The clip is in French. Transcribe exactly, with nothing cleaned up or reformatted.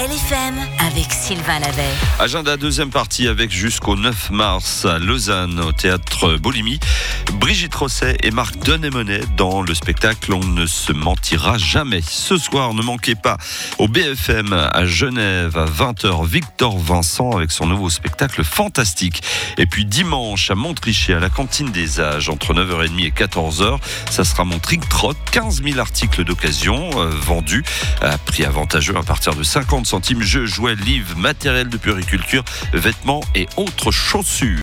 L F M avec Sylvain Lavet. Agenda deuxième partie avec jusqu'au neuf mars à Lausanne au théâtre Bolimi. Brigitte Rosset et Marc Denémonet dans le spectacle On ne se mentira jamais. Ce soir, ne manquez pas au B F M à Genève à vingt heures Victor Vincent avec son nouveau spectacle fantastique. Et puis dimanche à Montricher à la cantine des âges entre neuf heures trente et quatorze heures. Ça sera mon Trick Trot, quinze mille articles d'occasion euh, vendus à prix avantageux à partir de cinquante centimes. Jeux, jouets, livres, matériel de puriculture, vêtements et autres chaussures.